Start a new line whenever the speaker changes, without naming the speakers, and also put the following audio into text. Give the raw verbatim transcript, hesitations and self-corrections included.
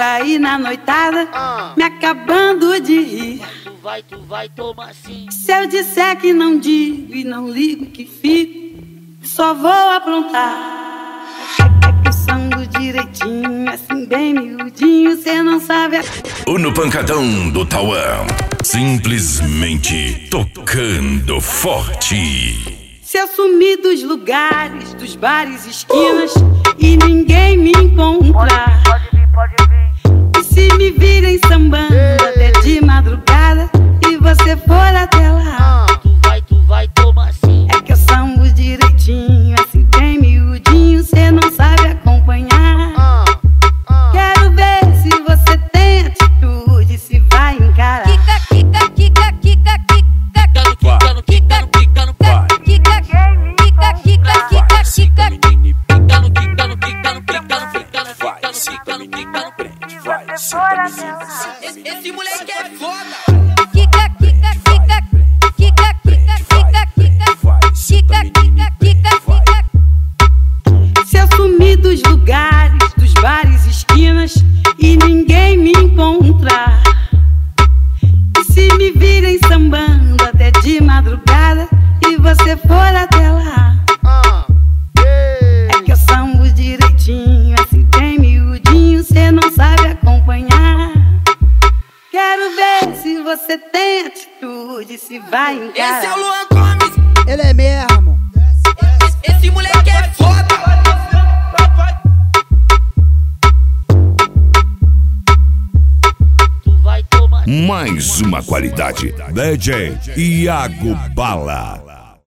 aí na noitada,
Ah.
me acabando de rir.
Tu vai, tu vai tomar sim.
Se eu disser que não digo e não ligo que fico, só vou aprontar. É que eu sango direitinho, assim bem miudinho, cê não sabe a...
O No Pancadão do Tauã, simplesmente tocando forte.
Se eu sumir dos lugares, dos bares, esquinas, e ninguém me encontrar,
Pode vir, pode vir.
e se me virem sambando até de madrugada, e você for até lá,
Ah. Tu vai, tu vai tomar sim.
é que eu sambo direitinho, assim bem miudinho, cê não sabe acompanhar.
Ah. Ah.
Quero ver se você tem atitude, se vai encarar.
Kika, kika, kika, kika, kika,
Quicando, quicando, quicando,
kika, kika, kika, kika, kika, kika.
quicando, quicando, quicando, quicando, quicando,
Vai,
quicando,
senta,
quicando,
menina,
quicando.
prende. Vai, senta, menina, senta,
Esse,
menina.
esse moleque é foda.
Kika, kika, kika, kika, kika, kika, kika.
Vai, senta,
Kika,
menina,
kika,
prende.
kika,
Vai.
kika.
Se eu sumir dos lugares, dos bares, esquinas, e ninguém me encontrar, e se me virem sambando até de madrugada, e você for até lá,
Ah. Ei.
é que eu sambo direitinho, assim bem miudinho, cê não sabe acompanhar. Quero ver se você tem atitude, se vai encarar.
Esse é o Luan Gomes.
Ele é mesmo.
Esse, esse moleque é foda. Tu vai tomar.
Mais uma qualidade. D J Iago Bala.